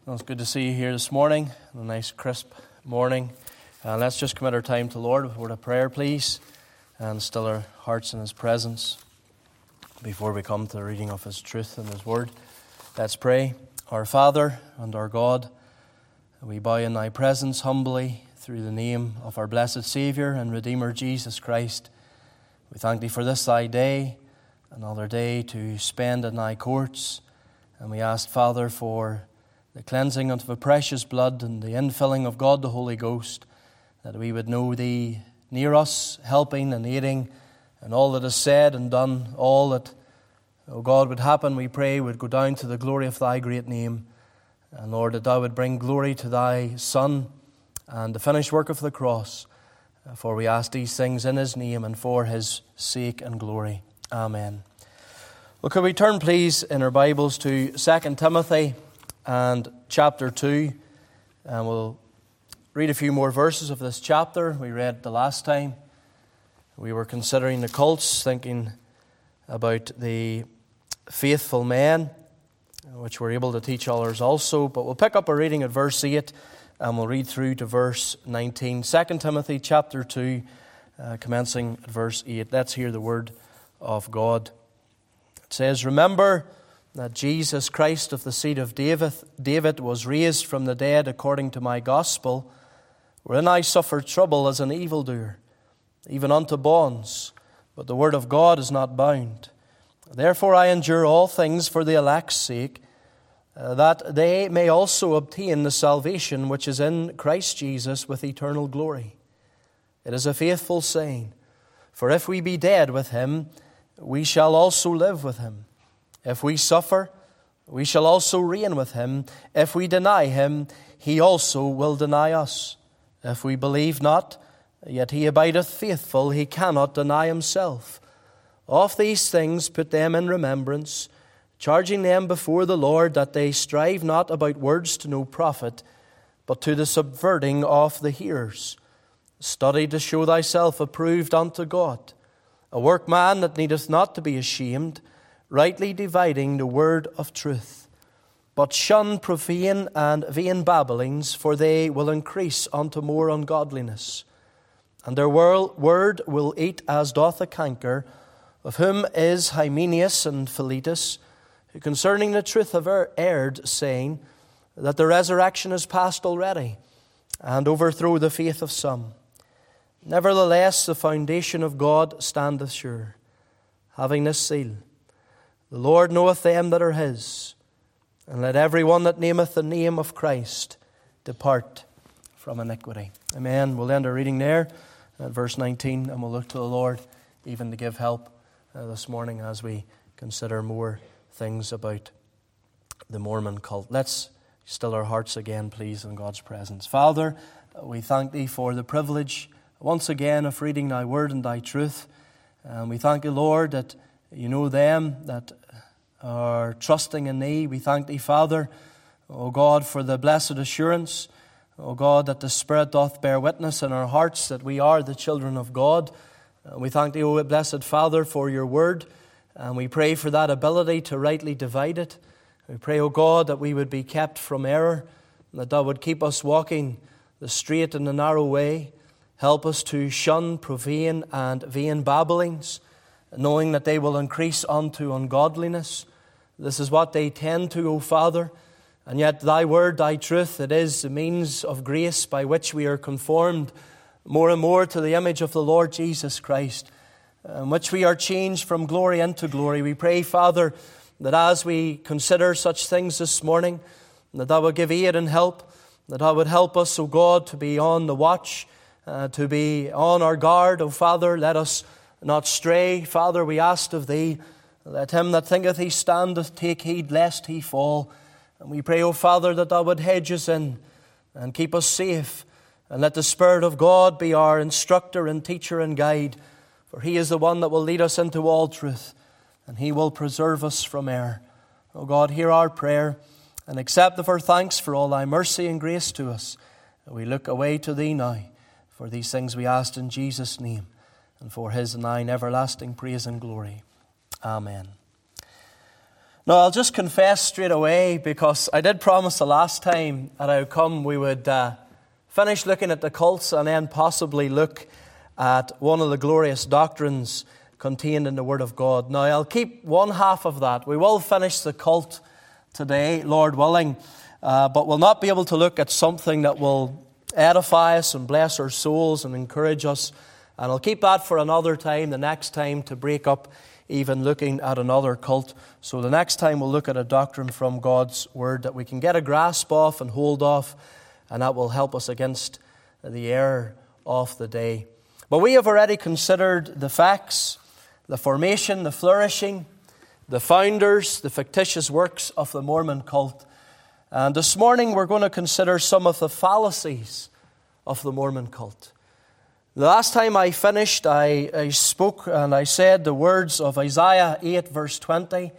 Well, it's good to see you here this morning, a nice crisp morning. Let's just commit our time to the Lord with a word of prayer, please, and still our hearts in His presence before we come to the reading of His truth and His word. Let's pray. Our Father and our God, we bow in Thy presence humbly through the name of our blessed Saviour and Redeemer Jesus Christ. We thank Thee for this Thy day, another day to spend in Thy courts, and we ask, Father, for the cleansing of the precious blood and the infilling of God the Holy Ghost, that we would know Thee near us, helping and aiding, and all that is said and done, all that, O God, would happen, we pray, would go down to the glory of Thy great name. And Lord, that Thou would bring glory to Thy Son and the finished work of the cross. For we ask these things in His name and for His sake and glory. Amen. Well, could we turn, please, in our Bibles to 2 Timothy and chapter 2, and we'll read a few more verses of this chapter. We read the last time. We were considering the cults, thinking about the faithful men, which we're able to teach others also. But we'll pick up a reading at verse 8, and we'll read through to verse 19. 2 Timothy chapter 2, commencing at verse 8. Let's hear the word of God. It says, "Remember that Jesus Christ of the seed of David was raised from the dead according to my gospel, wherein I suffered trouble as an evildoer, even unto bonds, but the word of God is not bound. Therefore I endure all things for the elect's sake, that they may also obtain the salvation which is in Christ Jesus with eternal glory. It is a faithful saying, for if we be dead with Him, we shall also live with Him. If we suffer, we shall also reign with Him. If we deny Him, He also will deny us. If we believe not, yet He abideth faithful, He cannot deny Himself. Of these things put them in remembrance, charging them before the Lord that they strive not about words to no profit, but to the subverting of the hearers. Study to show thyself approved unto God, a workman that needeth not to be ashamed, rightly dividing the word of truth. But shun profane and vain babblings, for they will increase unto more ungodliness. And their word will eat as doth a canker, of whom is Hymenaeus and Philetus, who concerning the truth have erred, saying that the resurrection is past already, and overthrow the faith of some. Nevertheless, the foundation of God standeth sure, having this seal, the Lord knoweth them that are His, and let every one that nameth the name of Christ depart from iniquity." Amen. We'll end our reading there at verse 19, and we'll look to the Lord even to give help this morning as we consider more things about the Mormon cult. Let's still our hearts again, please, in God's presence. Father, we thank Thee for the privilege once again of reading Thy word and Thy truth. And we thank You, Lord, that You know them that are trusting in Thee. We thank Thee, Father, O God, for the blessed assurance, O God, that the Spirit doth bear witness in our hearts that we are the children of God. We thank Thee, O blessed Father, for Your word, and we pray for that ability to rightly divide it. We pray, O God, that we would be kept from error, and that Thou would keep us walking the straight and the narrow way. Help us to shun profane and vain babblings, knowing that they will increase unto ungodliness. This is what they tend to, O Father. And yet Thy word, Thy truth, it is the means of grace by which we are conformed more and more to the image of the Lord Jesus Christ, in which we are changed from glory into glory. We pray, Father, that as we consider such things this morning, that Thou would give aid and help, that Thou would help us, O God, to be on the watch, to be on our guard. O Father, let us not stray. Father, we ask of Thee, let him that thinketh he standeth take heed lest he fall. And we pray, O Father, that Thou would hedge us in and keep us safe. And let the Spirit of God be our instructor and teacher and guide. For He is the one that will lead us into all truth, and He will preserve us from error. O God, hear our prayer, and accept of our thanks for all Thy mercy and grace to us. And we look away to Thee now. For these things we ask in Jesus' name, and for His and Thine everlasting praise and glory. Amen. Now, I'll just confess straight away, because I did promise the last time that I would come, we would finish looking at the cults and then possibly look at one of the glorious doctrines contained in the Word of God. Now, I'll keep one half of that. We will finish the cult today, Lord willing, but we'll not be able to look at something that will edify us and bless our souls and encourage us. And I'll keep that for another time, the next time, to break up even looking at another cult. So the next time we'll look at a doctrine from God's Word that we can get a grasp of and hold off, and that will help us against the error of the day. But we have already considered the facts, the formation, the flourishing, the founders, the fictitious works of the Mormon cult. And this morning we're going to consider some of the fallacies of the Mormon cult. The last time I finished, I spoke and I said the words of Isaiah 8 verse 20.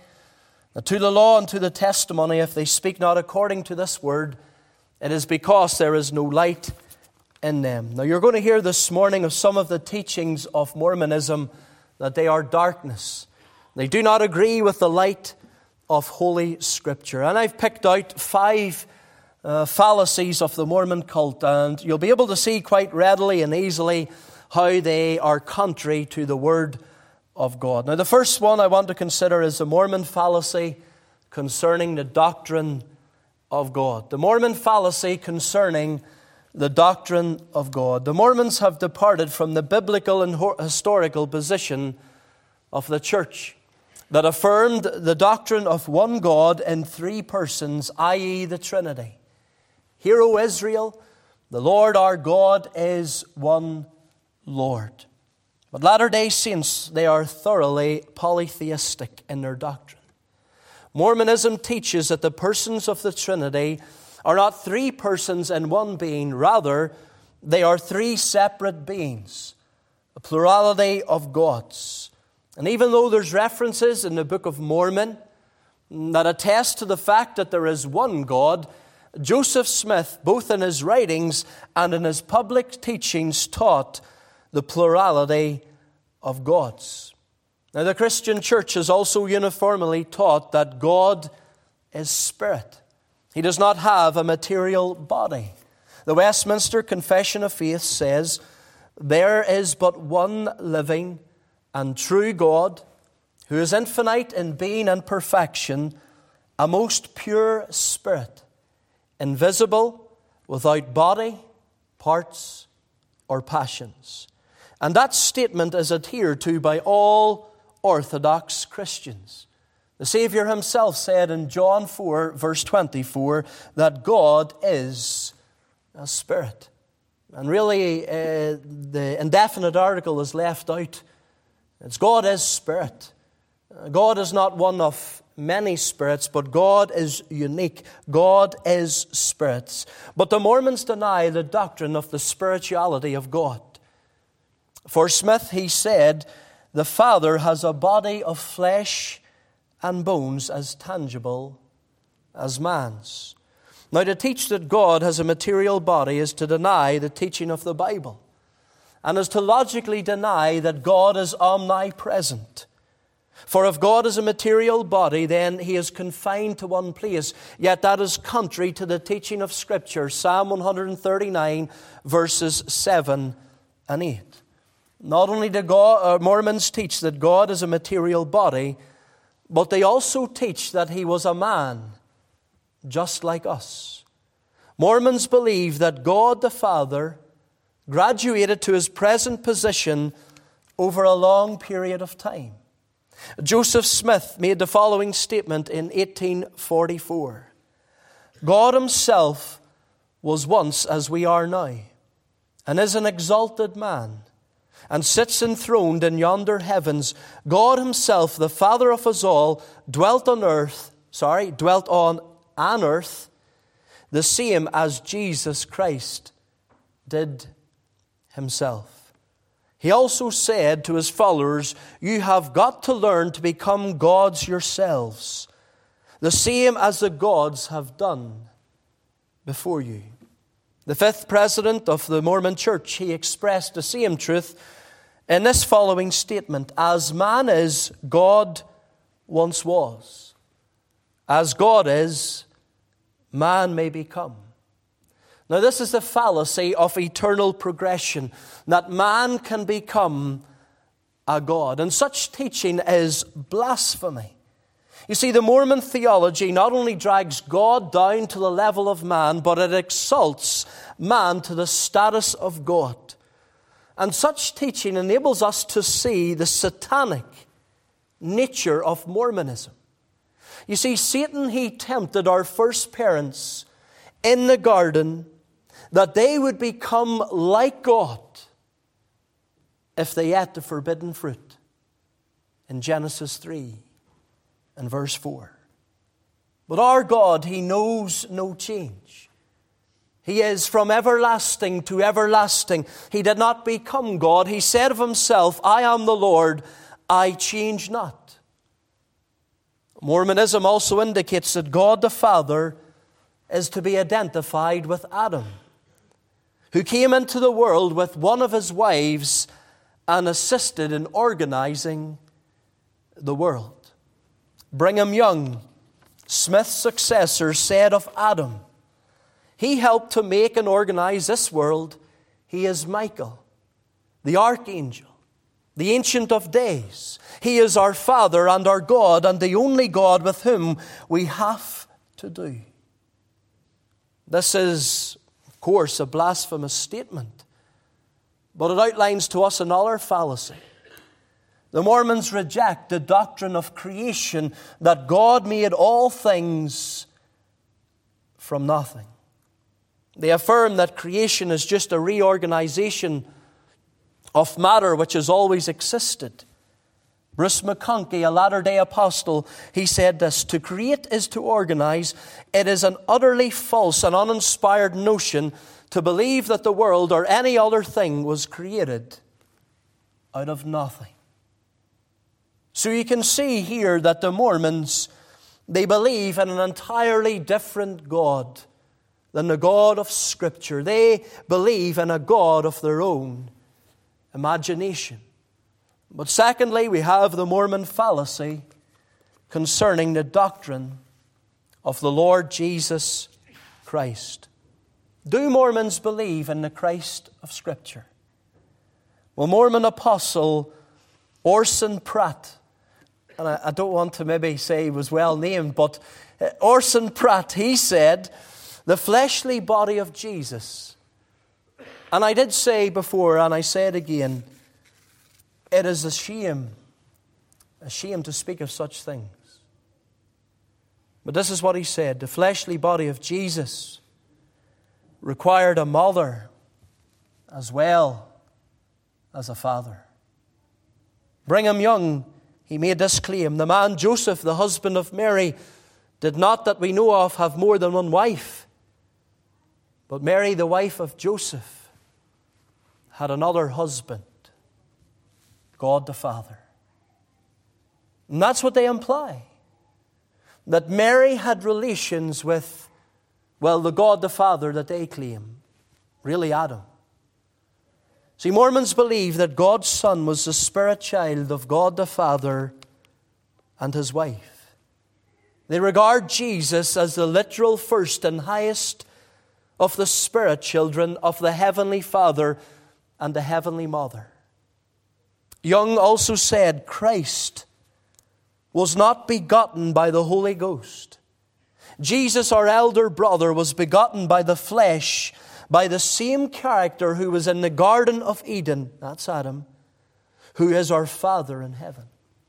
To the law and to the testimony, if they speak not according to this word, it is because there is no light in them. Now you're going to hear this morning of some of the teachings of Mormonism, that they are darkness. They do not agree with the light of Holy Scripture. And I've picked out 5 fallacies of the Mormon cult, and you'll be able to see quite readily and easily how they are contrary to the Word of God. Now, the first one I want to consider is the Mormon fallacy concerning the doctrine of God. The Mormon fallacy concerning the doctrine of God. The Mormons have departed from the biblical and historical position of the church that affirmed the doctrine of one God in 3 persons, i.e. the Trinity. Hear, O Israel, the Lord our God is one Lord. But Latter-day Saints, they are thoroughly polytheistic in their doctrine. Mormonism teaches that the persons of the Trinity are not 3 persons in one being. Rather, they are 3 separate beings, a plurality of gods. And even though there's references in the Book of Mormon that attest to the fact that there is one God, Joseph Smith, both in his writings and in his public teachings, taught the plurality of gods. Now, the Christian church has also uniformly taught that God is spirit. He does not have a material body. The Westminster Confession of Faith says, "There is but one living and true God, who is infinite in being and perfection, a most pure spirit, invisible, without body, parts, or passions." And that statement is adhered to by all Orthodox Christians. The Savior himself said in John 4, verse 24, that God is a spirit. And really, the indefinite article is left out. It's God is spirit. God is not one of many spirits, but God is unique. God is spirits. But the Mormons deny the doctrine of the spirituality of God. For Smith, he said, the Father has a body of flesh and bones as tangible as man's. Now, to teach that God has a material body is to deny the teaching of the Bible, and is to logically deny that God is omnipresent. For if God is a material body, then he is confined to one place. Yet that is contrary to the teaching of Scripture. Psalm 139, verses 7 and 8. Not only do Mormons teach that God is a material body, but they also teach that he was a man, just like us. Mormons believe that God the Father graduated to his present position over a long period of time. Joseph Smith made the following statement in 1844. God himself was once as we are now, and is an exalted man, and sits enthroned in yonder heavens. God himself, the Father of us all, dwelt on an earth, the same as Jesus Christ did himself. He also said to his followers, you have got to learn to become gods yourselves, the same as the gods have done before you. The 5th president of the Mormon Church, he expressed the same truth in this following statement: as man is, God once was. as God is, man may become. Now, this is the fallacy of eternal progression, that man can become a God. And such teaching is blasphemy. You see, the Mormon theology not only drags God down to the level of man, but it exalts man to the status of God. And such teaching enables us to see the satanic nature of Mormonism. You see, Satan, he tempted our first parents in the garden that they would become like God if they ate the forbidden fruit in Genesis 3 and verse 4. But our God, he knows no change. He is from everlasting to everlasting. He did not become God. He said of himself, I am the Lord, I change not. Mormonism also indicates that God the Father is to be identified with Adam, who came into the world with one of his wives and assisted in organizing the world. Brigham Young, Smith's successor, said of Adam, he helped to make and organize this world. He is Michael, the archangel, the Ancient of Days. He is our Father and our God, and the only God with whom we have to do. This is, of course, a blasphemous statement, but it outlines to us another fallacy. The Mormons reject the doctrine of creation, that God made all things from nothing. They affirm that creation is just a reorganization of matter which has always existed. Bruce McConkie, a Latter-day Apostle, he said this: to create is to organize. It is an utterly false and uninspired notion to believe that the world or any other thing was created out of nothing. So you can see here that the Mormons, they believe in an entirely different God than the God of Scripture. They believe in a God of their own imagination. But secondly, we have the Mormon fallacy concerning the doctrine of the Lord Jesus Christ. Do Mormons believe in the Christ of Scripture? Well, Mormon apostle Orson Pratt, and I don't want to maybe say he was well named, but Orson Pratt, he said, the fleshly body of Jesus. And I did say before, and I say it again, it is a shame to speak of such things. But this is what he said: the fleshly body of Jesus required a mother as well as a father. Brigham Young, he made this claim: the man Joseph, the husband of Mary, did not, that we know of, have more than one wife. But Mary, the wife of Joseph, had another husband, God the Father. And that's what they imply. That Mary had relations with, well, the God the Father that they claim, really Adam. See, Mormons believe that God's Son was the spirit child of God the Father and his wife. They regard Jesus as the literal first and highest of the spirit children of the Heavenly Father and the Heavenly Mother. Young also said Christ was not begotten by the Holy Ghost. Jesus, our elder brother, was begotten by the flesh, by the same character who was in the Garden of Eden, that's Adam, who is our Father in heaven.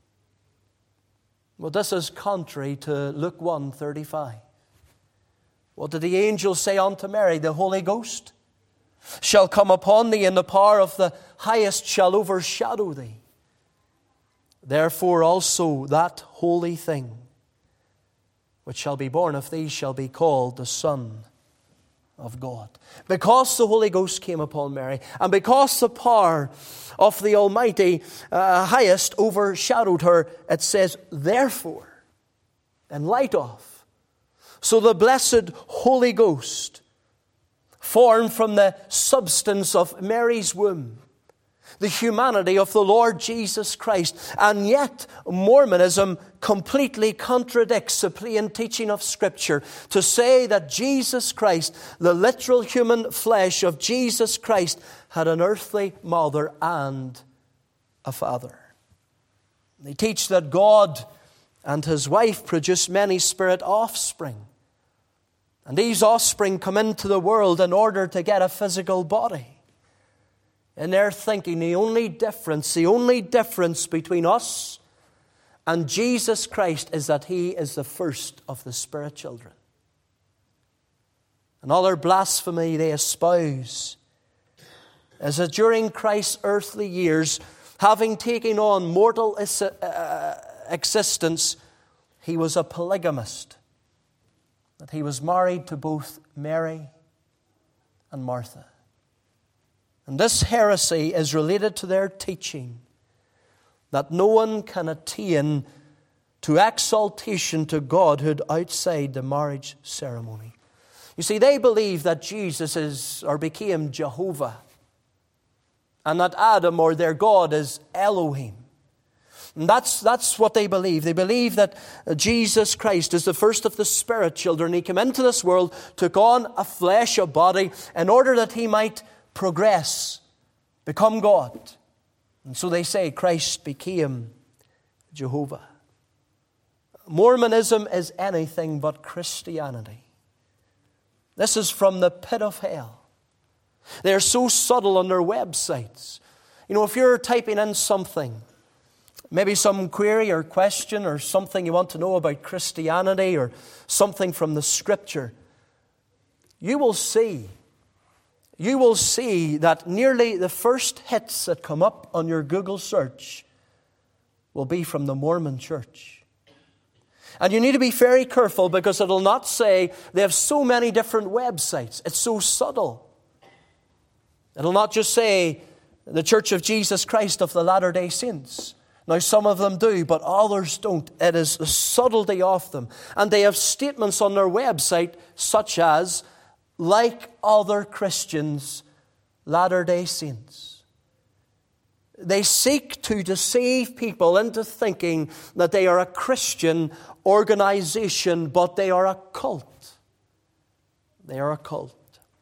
Well, this is contrary to Luke 1:35. What did the angel say unto Mary? The Holy Ghost shall come upon thee, and the power of the highest shall overshadow thee. Therefore also that holy thing which shall be born of thee shall be called the Son of God. Because the Holy Ghost came upon Mary, and because the power of the Almighty highest overshadowed her, it says, therefore, in light of. So the blessed Holy Ghost, formed from the substance of Mary's womb, the humanity of the Lord Jesus Christ. And yet, Mormonism completely contradicts the plain teaching of Scripture to say that Jesus Christ, the literal human flesh of Jesus Christ, had an earthly mother and a father. They teach that God and His wife produce many spirit offspring. And these offspring come into the world in order to get a physical body. In their thinking, the only difference between us and Jesus Christ is that He is the first of the Spirit children. Another blasphemy they espouse is that during Christ's earthly years, having taken on mortal existence, He was a polygamist. That He was married to both Mary and Martha. And this heresy is related to their teaching that no one can attain to exaltation to Godhood outside the marriage ceremony. You see, they believe that Jesus is or became Jehovah, and that Adam or their God is Elohim. And that's what they believe. They believe that Jesus Christ is the first of the Spirit children. He came into this world, took on a flesh, a body, in order that He might progress, become God. And so they say Christ became Jehovah. Mormonism is anything but Christianity. This is from the pit of hell. They are so subtle on their websites. You know, if you're typing in something, maybe some query or question or something you want to know about Christianity or something from the Scripture, you will see that nearly the first hits that come up on your Google search will be from the Mormon Church. And you need to be very careful because it'll not say they have so many different websites. It's so subtle. It'll not just say the Church of Jesus Christ of the Latter-day Saints. Now, some of them do, but others don't. It is the subtlety of them. And they have statements on their website such as, like other Christians, Latter-day Saints. They seek to deceive people into thinking that they are a Christian organization, but they are a cult. They are a cult.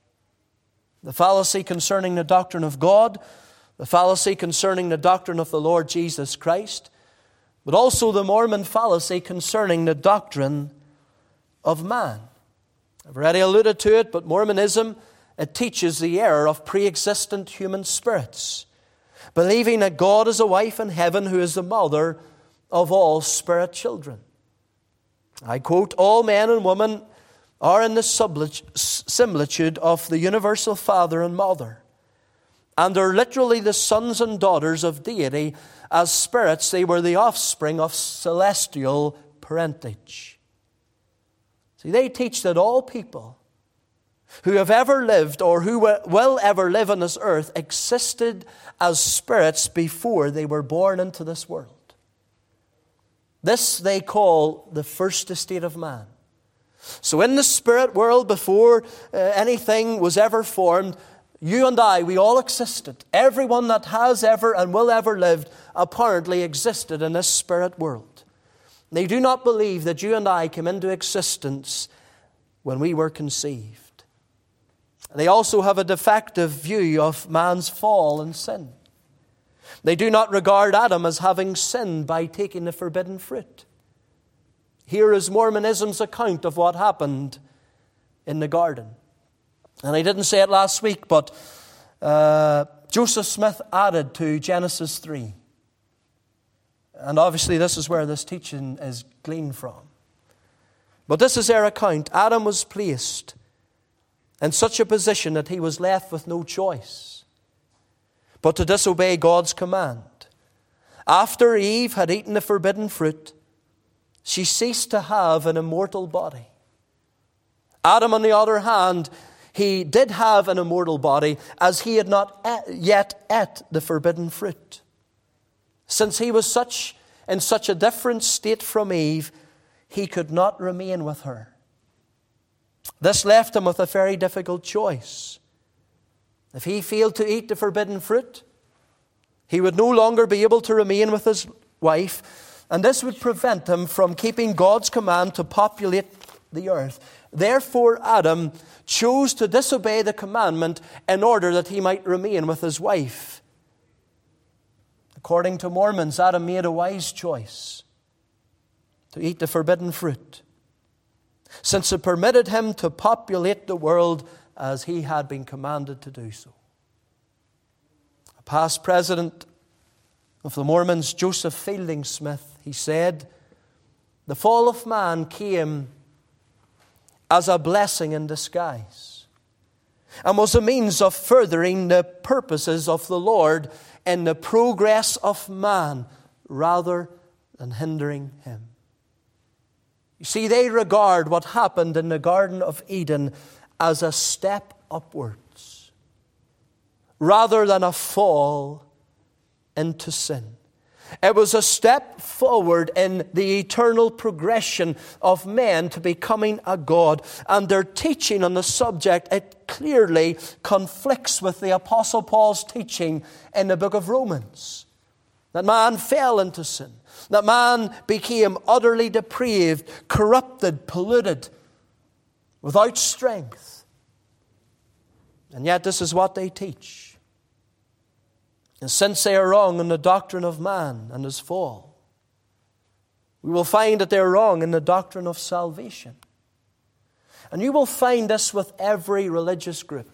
The fallacy concerning the doctrine of God, the fallacy concerning the doctrine of the Lord Jesus Christ, but also the Mormon fallacy concerning the doctrine of man. I've already alluded to it, but Mormonism, it teaches the error of pre-existent human spirits, believing that God is a wife in heaven who is the mother of all spirit children. I quote, "All men and women are in the similitude of the universal Father and Mother, and are literally the sons and daughters of deity. As spirits, they were the offspring of celestial parentage." See, they teach that all people who have ever lived or who will ever live on this earth existed as spirits before they were born into this world. This they call the first estate of man. So in the spirit world, before anything was ever formed, you and I, we all existed. Everyone that has ever and will ever lived apparently existed in this spirit world. They do not believe that you and I came into existence when we were conceived. They also have a defective view of man's fall and sin. They do not regard Adam as having sinned by taking the forbidden fruit. Here is Mormonism's account of what happened in the garden. And I didn't say it last week, but Joseph Smith added to Genesis 3. And obviously this is where this teaching is gleaned from. But this is their account. Adam was placed in such a position that he was left with no choice but to disobey God's command. After Eve had eaten the forbidden fruit, she ceased to have an immortal body. Adam, on the other hand, he did have an immortal body, as he had not yet ate the forbidden fruit. Since he was in such a different state from Eve, he could not remain with her. This left him with a very difficult choice. If he failed to eat the forbidden fruit, He would no longer be able to remain with his wife, and this would prevent him from keeping God's command to populate the earth. Therefore, Adam chose to disobey the commandment in order that he might remain with his wife. According to Mormons, Adam made a wise choice to eat the forbidden fruit, since it permitted him to populate the world as he had been commanded to do so. A past president of the Mormons, Joseph Fielding Smith, he said, "The fall of man came as a blessing in disguise, and was a means of furthering the purposes of the Lord in the progress of man, rather than hindering him." You see, they regard what happened in the Garden of Eden as a step upwards, rather than a fall into sin. It was a step forward in the eternal progression of men to becoming a God. And their teaching on the subject, it clearly conflicts with the Apostle Paul's teaching in the book of Romans. That man fell into sin. That man became utterly depraved, corrupted, polluted, without strength. And yet this is what they teach. And since they are wrong in the doctrine of man and his fall, we will find that they are wrong in the doctrine of salvation. And you will find this with every religious group.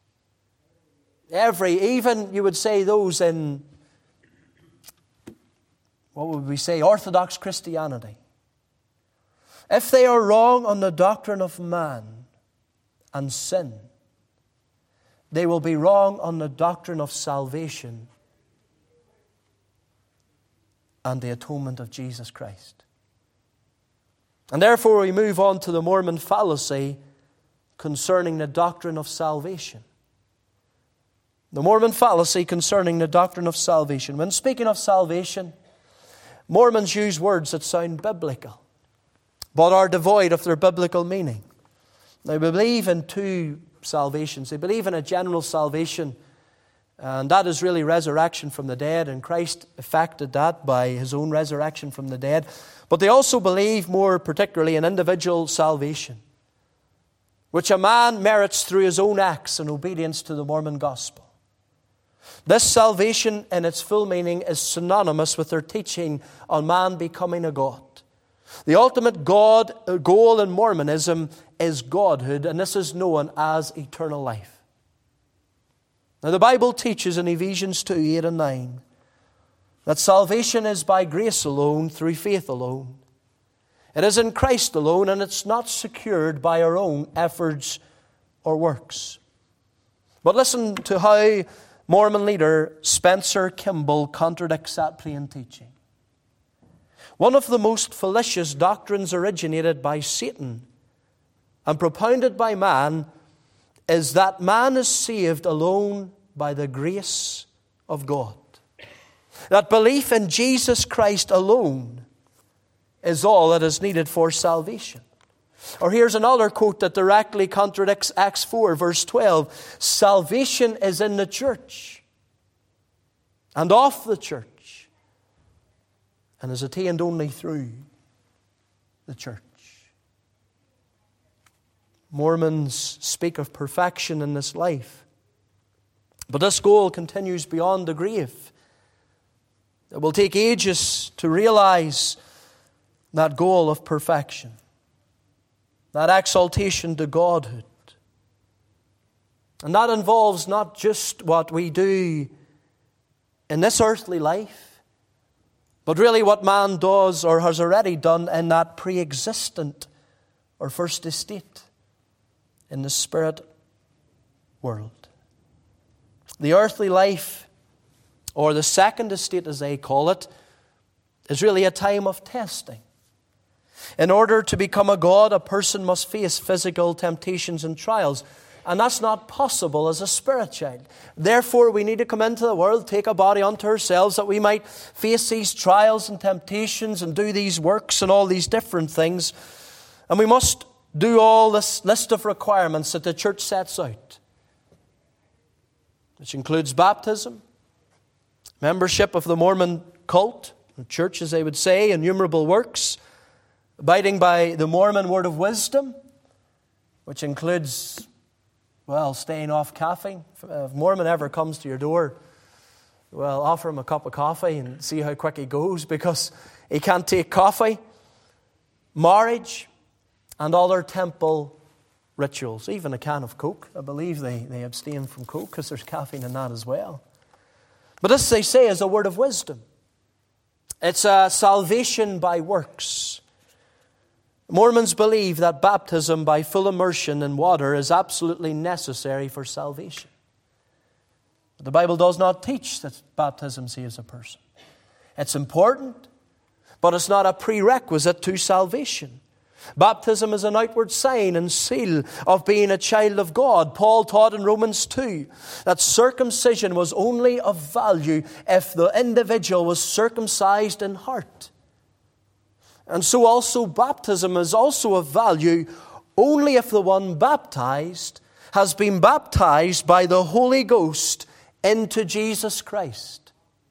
Even you would say those in, what would we say, Orthodox Christianity. If they are wrong on the doctrine of man and sin, they will be wrong on the doctrine of salvation and the atonement of Jesus Christ. And therefore we move on to the Mormon fallacy concerning the doctrine of salvation. The Mormon fallacy concerning the doctrine of salvation. When speaking of salvation, Mormons use words that sound biblical, but are devoid of their biblical meaning. They believe in two salvations. They believe in a general salvation, and that is really resurrection from the dead, and Christ effected that by his own resurrection from the dead. But they also believe more particularly in individual salvation, which a man merits through his own acts and obedience to the Mormon gospel. This salvation in its full meaning is synonymous with their teaching on man becoming a god. The ultimate goal in Mormonism is godhood, and this is known as eternal life. Now the Bible teaches in Ephesians 2, 8 and 9 that salvation is by grace alone, through faith alone. It is in Christ alone, and it's not secured by our own efforts or works. But listen to how Mormon leader Spencer Kimball contradicts that plain teaching. One of the most fallacious doctrines originated by Satan and propounded by man is that man is saved alone by the grace of God. That belief in Jesus Christ alone is all that is needed for salvation. Or here's another quote that directly contradicts Acts 4, verse 12. Salvation is in the church and of the church, and is attained only through the church. Mormons speak of perfection in this life, but this goal continues beyond the grave. It will take ages to realize that goal of perfection, that exaltation to godhood. And that involves not just what we do in this earthly life, but really what man does or has already done in that pre-existent or first estate in the spirit world. The earthly life, or the second estate as they call it, is really a time of testing. In order to become a god, a person must face physical temptations and trials. And that's not possible as a spirit child. Therefore, we need to come into the world, take a body unto ourselves, that we might face these trials and temptations and do these works and all these different things. And we must do all this list of requirements that the church sets out, which includes baptism Membership of the Mormon cult, the church as they would say, innumerable works, abiding by the Mormon word of wisdom, which includes, staying off caffeine. If a Mormon ever comes to your door, offer him a cup of coffee and see how quick he goes because he can't take coffee. Marriage and other temple rituals, even a can of Coke. I believe they abstain from Coke because there's caffeine in that as well. But this, they say, is a word of wisdom. It's a salvation by works. Mormons believe that baptism by full immersion in water is absolutely necessary for salvation. But the Bible does not teach that baptism saves a person. It's important, but it's not a prerequisite to salvation. Baptism is an outward sign and seal of being a child of God. Paul taught in Romans 2 that circumcision was only of value if the individual was circumcised in heart. And so also baptism is also of value only if the one baptized has been baptized by the Holy Ghost into Jesus Christ.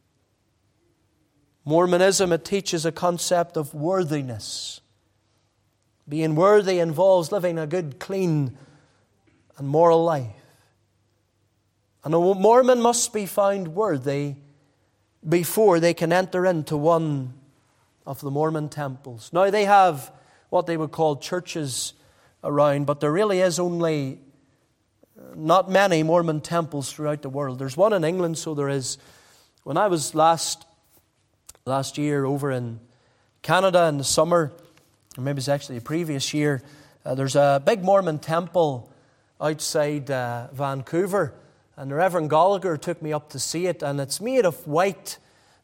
Mormonism, it teaches a concept of worthiness. Being worthy involves living a good, clean, and moral life. And a Mormon must be found worthy before they can enter into one of the Mormon temples. Now, they have what they would call churches around, but there really is only not many Mormon temples throughout the world. There's one in England, so there is. When I was last year over in Canada in the summer, or maybe it's actually the previous year, there's a big Mormon temple outside Vancouver, and the Reverend Gallagher took me up to see it, and it's made of white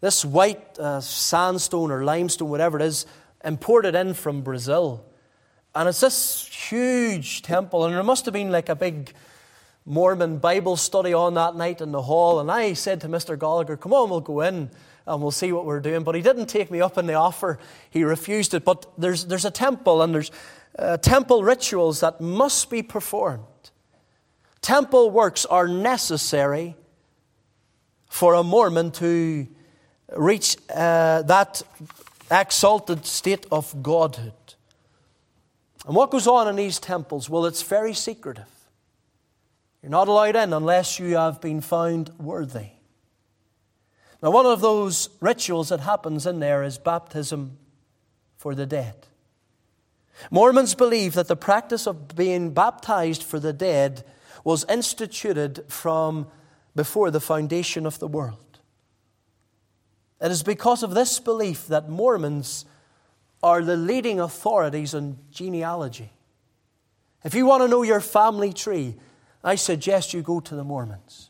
sandstone or limestone, whatever it is, imported in from Brazil. And it's this huge temple, and there must have been like a big Mormon Bible study on that night in the hall, and I said to Mr. Gallagher, come on, we'll go in and we'll see what we're doing. But he didn't take me up on the offer. He refused it. But there's a temple, and there's temple rituals that must be performed. Temple works are necessary for a Mormon to reach that exalted state of godhood. And what goes on in these temples? Well, it's very secretive. You're not allowed in unless you have been found worthy. Now, one of those rituals that happens in there is baptism for the dead. Mormons believe that the practice of being baptized for the dead was instituted from before the foundation of the world. It is because of this belief that Mormons are the leading authorities on genealogy. If you want to know your family tree, I suggest you go to the Mormons.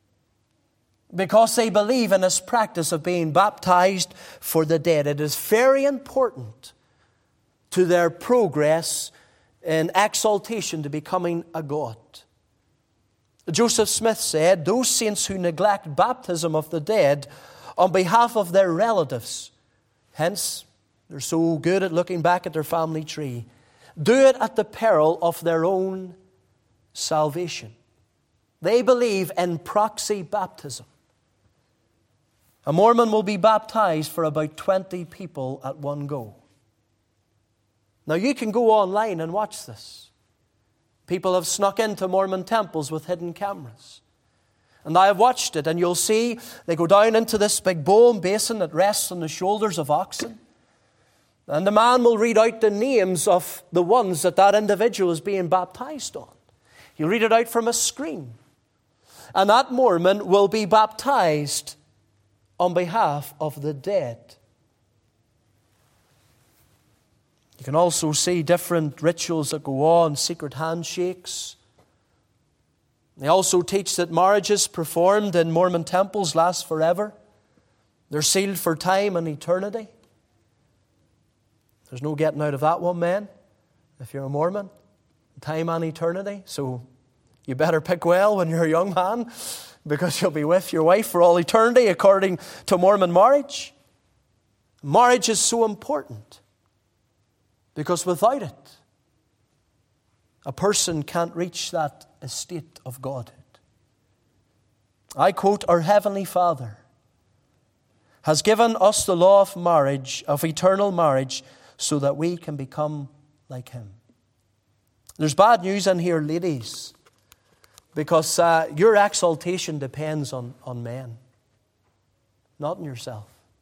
Because they believe in this practice of being baptized for the dead. It is very important to their progress in exaltation to becoming a god. Joseph Smith said, those saints who neglect baptism of the dead on behalf of their relatives, hence they're so good at looking back at their family tree, do it at the peril of their own salvation. They believe in proxy baptism. A Mormon will be baptized for about 20 people at one go. Now you can go online and watch this. People have snuck into Mormon temples with hidden cameras. And I have watched it, and you'll see they go down into this big bowl and basin that rests on the shoulders of oxen. And the man will read out the names of the ones that individual is being baptized on. He'll read it out from a screen. And that Mormon will be baptized on behalf of the dead. You can also see different rituals that go on, secret handshakes. They also teach that marriages performed in Mormon temples last forever. They're sealed for time and eternity. There's no getting out of that one, man, if you're a Mormon. Time and eternity. So you better pick well when you're a young man, because you'll be with your wife for all eternity according to Mormon marriage. Marriage is so important because without it, a person can't reach that estate of godhood. I quote, our Heavenly Father has given us the law of marriage, of eternal marriage, so that we can become like Him. There's bad news in here, ladies, because your exaltation depends on men, not on yourself.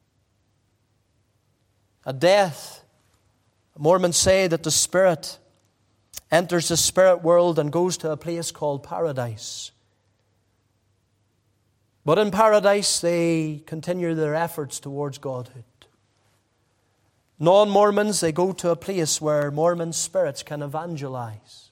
At death, Mormons say that the spirit enters the spirit world and goes to a place called paradise. But in paradise, they continue their efforts towards Godhood. Non-Mormons, they go to a place where Mormon spirits can evangelize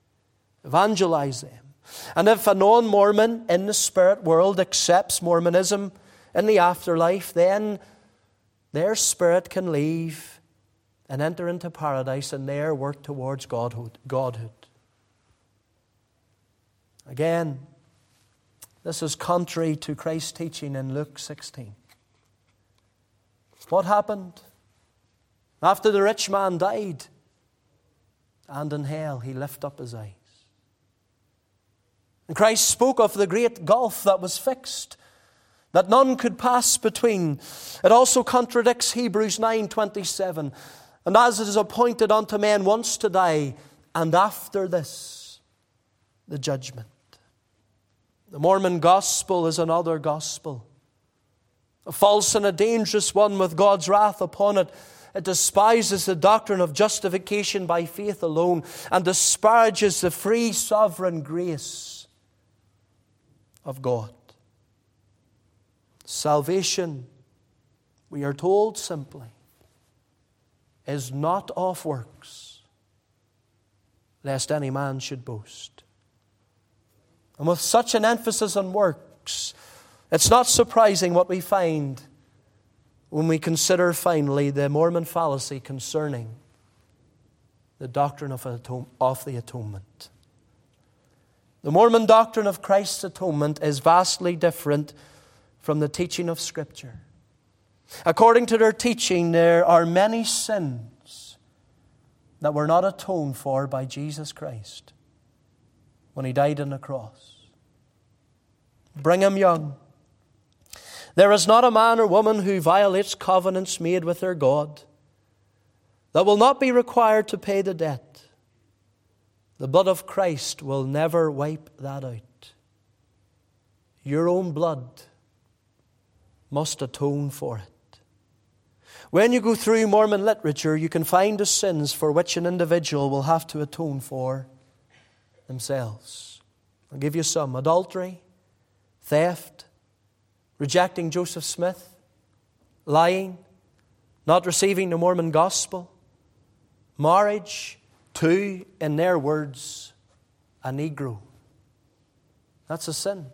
them. And if a non-Mormon in the spirit world accepts Mormonism in the afterlife, then their spirit can leave and enter into paradise and there work towards Godhood. Again, this is contrary to Christ's teaching in Luke 16. What happened? After the rich man died, and in hell he lifted up his eyes. And Christ spoke of the great gulf that was fixed, that none could pass between. It also contradicts Hebrews 9:27. And as it is appointed unto men once to die, and after this, the judgment. The Mormon gospel is another gospel, a false and a dangerous one with God's wrath upon it. It despises the doctrine of justification by faith alone and disparages the free sovereign grace of God. Salvation, we are told simply, is not of works, lest any man should boast. And with such an emphasis on works, it's not surprising what we find when we consider finally the Mormon fallacy concerning the doctrine of the atonement. The Mormon doctrine of Christ's atonement is vastly different from the teaching of Scripture. According to their teaching, there are many sins that were not atoned for by Jesus Christ when He died on the cross. Brigham Young. There is not a man or woman who violates covenants made with their God that will not be required to pay the debt. The blood of Christ will never wipe that out. Your own blood must atone for it. When you go through Mormon literature, you can find the sins for which an individual will have to atone for themselves. I'll give you some. Adultery, theft, rejecting Joseph Smith, lying, not receiving the Mormon gospel, marriage to, in their words, a Negro. That's a sin.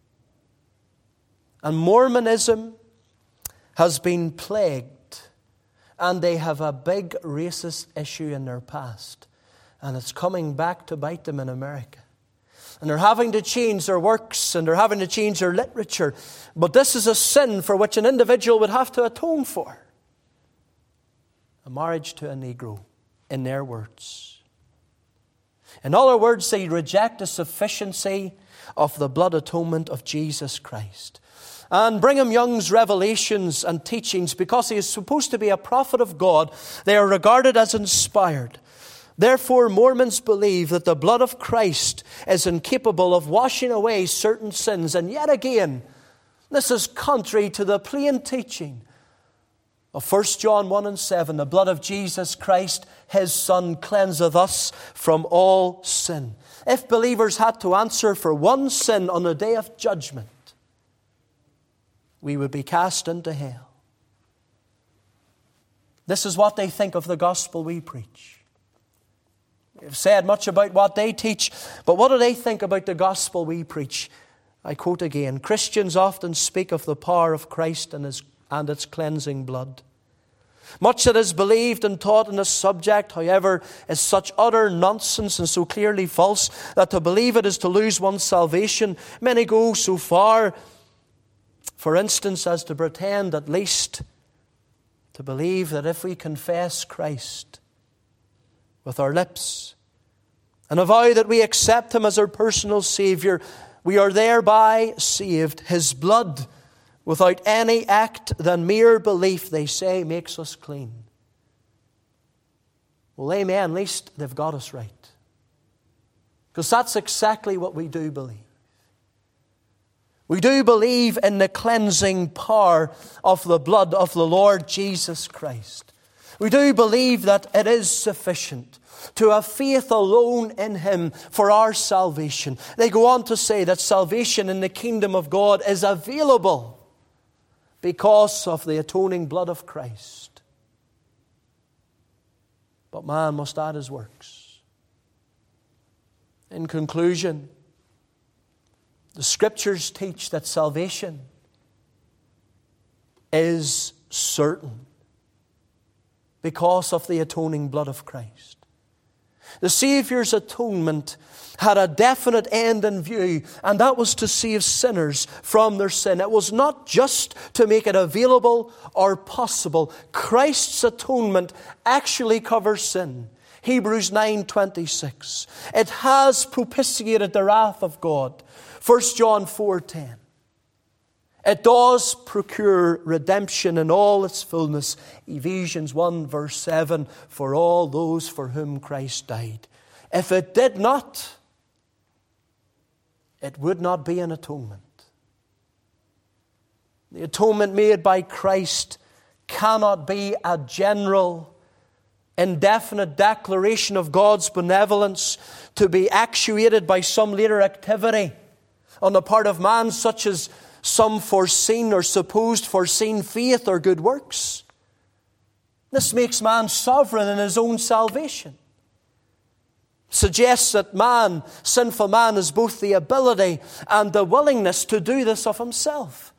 And Mormonism has been plagued, and they have a big racist issue in their past. And it's coming back to bite them in America. And they're having to change their works, and they're having to change their literature. But this is a sin for which an individual would have to atone for. A marriage to a Negro, in their words. In other words, they reject the sufficiency of the blood atonement of Jesus Christ. And Brigham Young's revelations and teachings, because he is supposed to be a prophet of God, they are regarded as inspired. Therefore, Mormons believe that the blood of Christ is incapable of washing away certain sins. And yet again, this is contrary to the plain teaching of 1 John 1:7. The blood of Jesus Christ, His Son, cleanseth us from all sin. If believers had to answer for one sin on the day of judgment, we would be cast into hell. This is what they think of the gospel we preach. We've said much about what they teach, but what do they think about the gospel we preach? I quote again, Christians often speak of the power of Christ and its cleansing blood. Much that is believed and taught in this subject, however, is such utter nonsense and so clearly false that to believe it is to lose one's salvation. Many go so far, for instance, as to pretend at least to believe that if we confess Christ with our lips and avow that we accept Him as our personal Savior, we are thereby saved. His blood without any act than mere belief, they say, makes us clean. Well, amen, at least they've got us right. Because that's exactly what we do believe. We do believe in the cleansing power of the blood of the Lord Jesus Christ. We do believe that it is sufficient to have faith alone in Him for our salvation. They go on to say that salvation in the kingdom of God is available because of the atoning blood of Christ. But man must add his works. In conclusion, the Scriptures teach that salvation is certain because of the atoning blood of Christ. The Saviour's atonement had a definite end in view, and that was to save sinners from their sin. It was not just to make it available or possible. Christ's atonement actually covers sin. Hebrews 9:26. It has propitiated the wrath of God. 1 John 4:10. It does procure redemption in all its fullness. Ephesians 1 verse 7, for all those for whom Christ died. If it did not, it would not be an atonement. The atonement made by Christ cannot be a general, indefinite declaration of God's benevolence to be actuated by some later activity on the part of man, such as some foreseen or supposed foreseen faith or good works. This makes man sovereign in his own salvation. Suggests that man, sinful man, has both the ability and the willingness to do this of himself.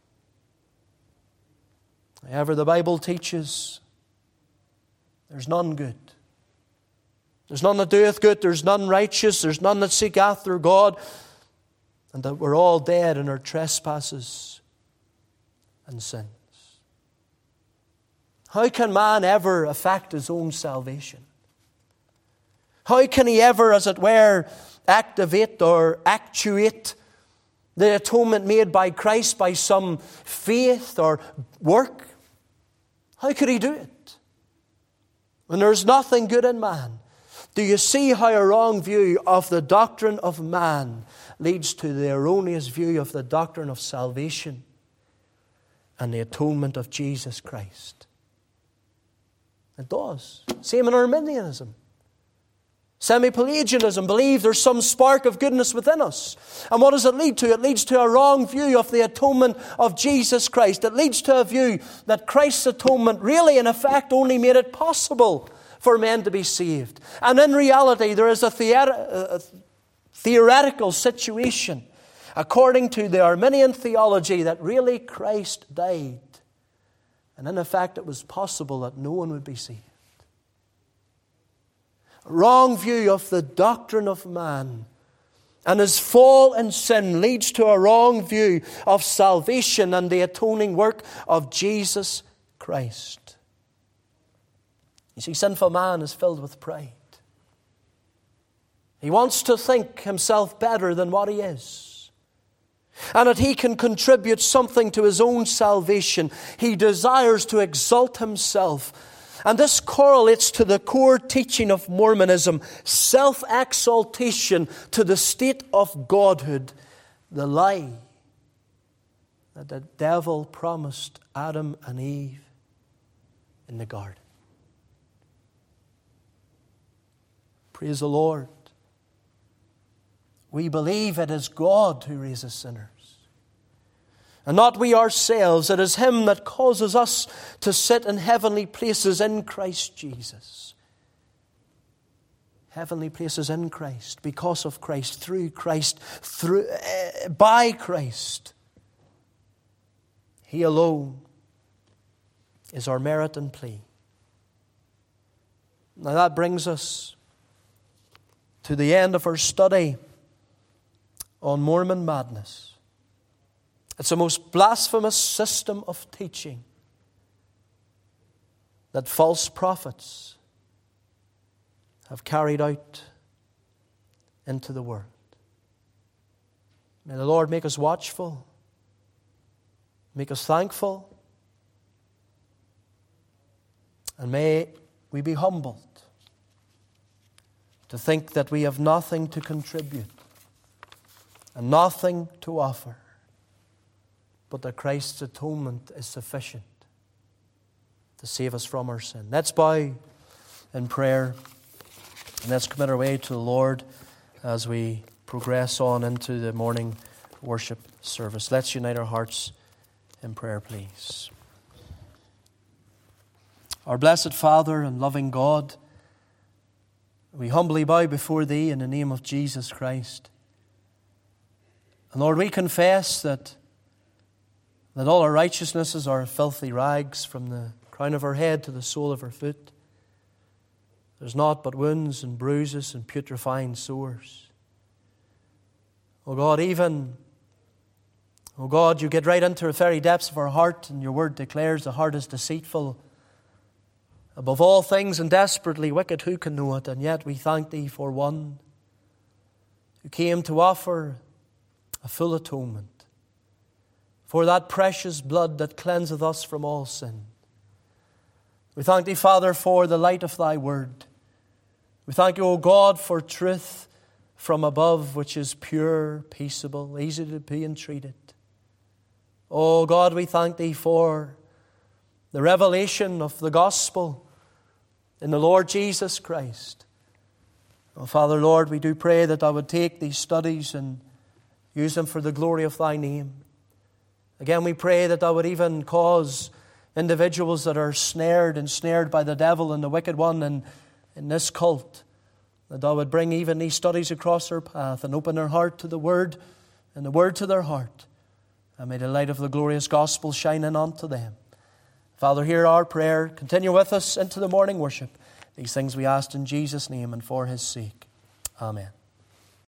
However, the Bible teaches there's none good. There's none that doeth good, there's none righteous, there's none that seek after God, and that we're all dead in our trespasses and sins. How can man ever affect his own salvation? How can he ever, as it were, activate or actuate the atonement made by Christ by some faith or work? How could he do it when there's nothing good in man? Do you see how a wrong view of the doctrine of man leads to the erroneous view of the doctrine of salvation and the atonement of Jesus Christ? It does. Same in Arminianism. Semi-Pelagianism believe there's some spark of goodness within us. And what does it lead to? It leads to a wrong view of the atonement of Jesus Christ. It leads to a view that Christ's atonement really, in effect, only made it possible for men to be saved. And in reality, there is a theoretical situation, according to the Arminian theology, that really Christ died. And in effect, it was possible that no one would be saved. A wrong view of the doctrine of man and his fall in sin leads to a wrong view of salvation and the atoning work of Jesus Christ. You see, sinful man is filled with pride. He wants to think himself better than what he is, and that he can contribute something to his own salvation. He desires to exalt himself. And this correlates to the core teaching of Mormonism, self-exaltation to the state of godhood, the lie that the devil promised Adam and Eve in the garden. Praise the Lord. We believe it is God who raises sinners, and not we ourselves. It is Him that causes us to sit in heavenly places in Christ Jesus. Heavenly places in Christ, because of Christ, through Christ, by Christ. He alone is our merit and plea. Now that brings us to the end of our study on Mormon madness. It's a most blasphemous system of teaching that false prophets have carried out into the world. May the Lord make us watchful Make us thankful. And may we be humbled to think that we have nothing to contribute and nothing to offer, but that Christ's atonement is sufficient to save us from our sin. Let's bow in prayer and let's commit our way to the Lord as we progress on into the morning worship service. Let's unite our hearts in prayer, please. Our blessed Father and loving God, we humbly bow before Thee in the name of Jesus Christ. And Lord, we confess that all our righteousnesses are filthy rags from the crown of our head to the sole of our foot. There's naught but wounds and bruises and putrefying sores. Oh God, you get right into the very depths of our heart, and your word declares the heart is deceitful above all things and desperately wicked. Who can know it? And yet we thank Thee for one who came to offer a full atonement for that precious blood that cleanseth us from all sin. We thank Thee, Father, for the light of Thy word. We thank You, O God, for truth from above, which is pure, peaceable, easy to be entreated. Oh God, we thank Thee for the revelation of the gospel in the Lord Jesus Christ. Oh Father, Lord, we do pray that Thou would take these studies and use them for the glory of Thy name. Again, we pray that Thou would even cause individuals that are ensnared by the devil and the wicked one in this cult, that Thou would bring even these studies across their path and open their heart to the Word and the Word to their heart. And may the light of the glorious gospel shine in unto them. Father, hear our prayer. Continue with us into the morning worship. These things we ask in Jesus' name and for His sake. Amen.